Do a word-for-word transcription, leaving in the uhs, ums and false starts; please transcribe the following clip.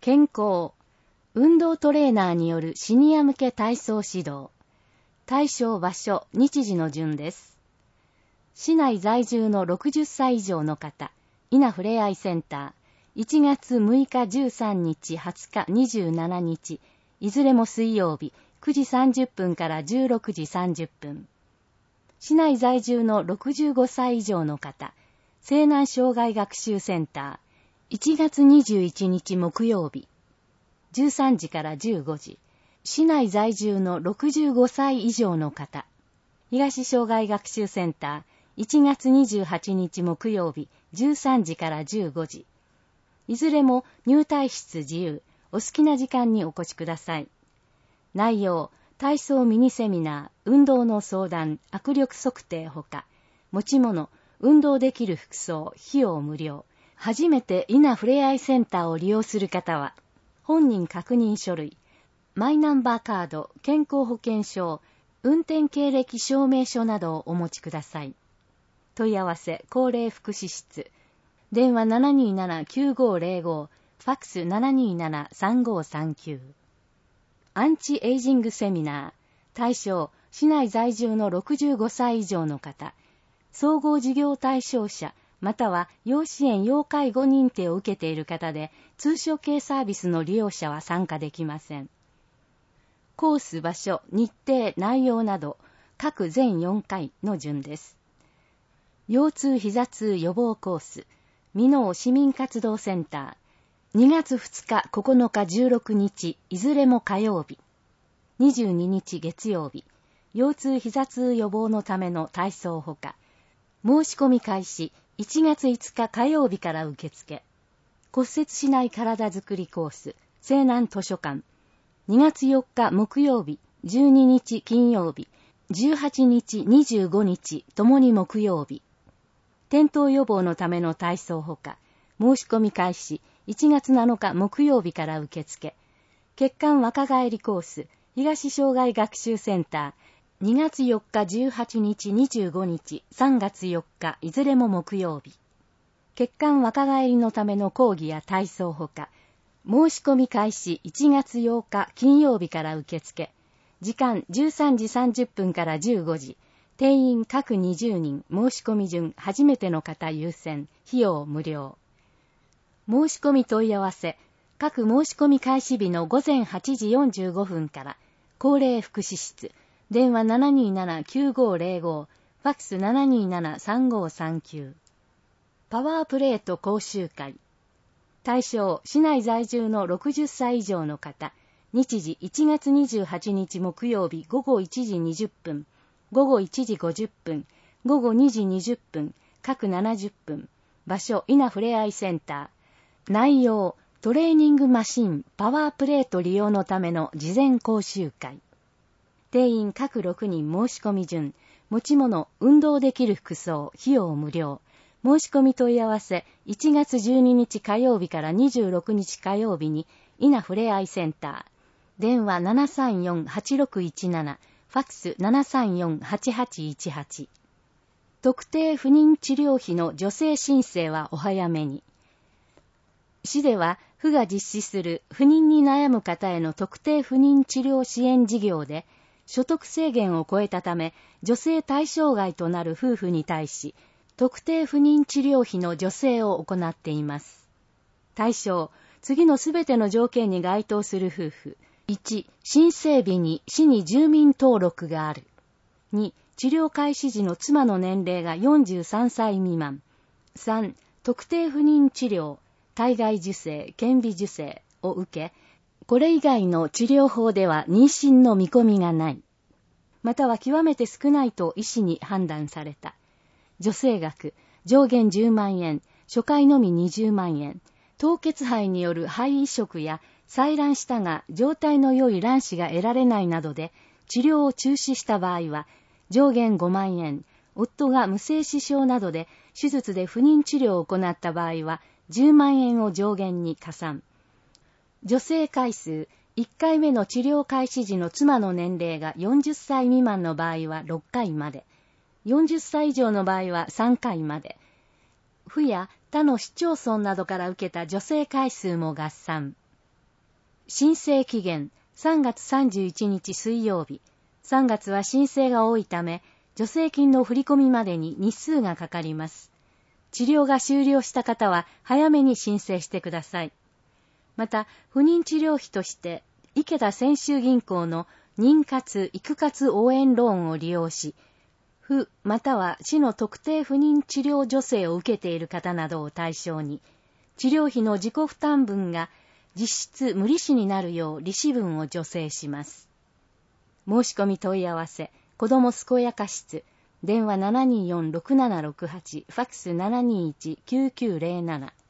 健康、運動トレーナーによるシニア向け体操指導。対象場所、日時の順です。市内在住のろくじゅっさい以上の方、稲ふれあいセンター、いちがつむいかじゅうさんにち、はつか、にじゅうしちにち、いずれも水曜日、くじさんじゅっぷんからじゅうろくじさんじゅっぷん。市内在住のろくじゅうごさい以上の方、西南障害学習センター、いちがつにじゅういちにち木曜日、じゅうさんじからじゅうごじ。市内在住のろくじゅうごさい以上の方、東障害学習センター、いちがつにじゅうはちにち木曜日、じゅうさんじからじゅうごじ。いずれも入退室自由、お好きな時間にお越しください。内容、体操ミニセミナー、運動の相談、握力測定ほか、持ち物、運動できる服装、費用無料。初めて稲ふれあいセンターを利用する方は、本人確認書類、マイナンバーカード、健康保険証、運転経歴証明書などをお持ちください。問い合わせ、高齢福祉室。電話 ななにーなな きゅうごーぜろご、ファックス ななにーなな さんごーさんきゅう。アンチエイジングセミナー。対象、市内在住のろくじゅうごさい以上の方。総合事業対象者、または要支援要介護認定を受けている方で、通所系サービスの利用者は参加できません。コース場所、日程、内容など、各全よんかいの順です。腰痛膝痛予防コース、箕面市民活動センター、にがつふつか、ここのか、じゅうろくにち、いずれも火曜日。にじゅうににち月曜日、腰痛膝痛予防のための体操ほか、申し込み開始、いちがついつか火曜日から受付。骨折しない体づくりコース、西南図書館、にがつよっか木曜日、じゅうににち金曜日、じゅうはちにち、にじゅうごにち、ともに木曜日。転倒予防のための体操ほか、申し込み開始、いちがつなのか木曜日から受付。血管若返りコース、東障害学習センター、にがつよっか、じゅうはちにち、にじゅうごにち、さんがつよっか、いずれも木曜日。血管若返りのための講義や体操ほか、申し込み開始いちがつようか金曜日から受付。時間じゅうさんじさんじゅっぷんからじゅうごじ。定員各にじゅうにん、申し込み順初めての方優先、費用無料。申し込み問い合わせ、各申し込み開始日のごぜんはちじよんじゅうごふんから、高齢福祉室、電話 ななにーなな きゅうごーぜろご、ファックス ななにーなな さんごーさんきゅう。パワープレート講習会。対象、市内在住のろくじゅっさい以上の方。日時いちがつにじゅうはちにち木曜日ごごいちじにじゅっぷん、ごごいちじごじゅっぷん、ごごにじにじゅっぷん、各ななじゅっぷん。場所、稲ふれあいセンター。内容、トレーニングマシン、パワープレート利用のための事前講習会。定員各ろくにん申し込み順。持ち物、運動できる服装、費用無料。申し込み問い合わせ、いちがつじゅうににち火曜日からにじゅうろくにち火曜日に、稲ふれあいセンター。電話 ななさんよん はちろくいちなな、ファックス ななさんよん はちはちいちはち。特定不妊治療費の助成申請はお早めに。市では、府が実施する不妊に悩む方への特定不妊治療支援事業で、所得制限を超えたため、助成対象外となる夫婦に対し、特定不妊治療費の助成を行っています。対象、次のすべての条件に該当する夫婦。いち、申請日に市に住民登録がある。に、治療開始時の妻の年齢がよんじゅうさんさい未満。さん、特定不妊治療、体外受精、顕微授精を受け、これ以外の治療法では妊娠の見込みがない。または極めて少ないと医師に判断された。助成額、上限じゅうまんえん、初回のみにじゅうまんえん。凍結肺による肺移植や採卵したが状態の良い卵子が得られないなどで治療を中止した場合は上限ごまんえん、夫が無精子症などで手術で不妊治療を行った場合はじゅうまんえんを上限に加算。助成回数、いっかいめの治療開始時の妻の年齢がよんじゅっさい未満の場合はろっかいまで、よんじゅっさい以上の場合はさんかいまで、府や他の市町村などから受けた助成回数も合算。 申請期限さんがつさんじゅういちにち水曜日。さんがつは申請が多いため、助成金の振り込みまでに日数がかかります。治療が終了した方は早めに申請してください。また、不妊治療費として、池田泉州銀行の妊活育活応援ローンを利用し、府または市の特定不妊治療助成を受けている方などを対象に、治療費の自己負担分が実質無利子になるよう利子分を助成します。申し込み問い合わせ、子ども健やか室、電話 ななにーよんろくななろくはち、ファックス ななにーいちきゅうきゅうゼロなな。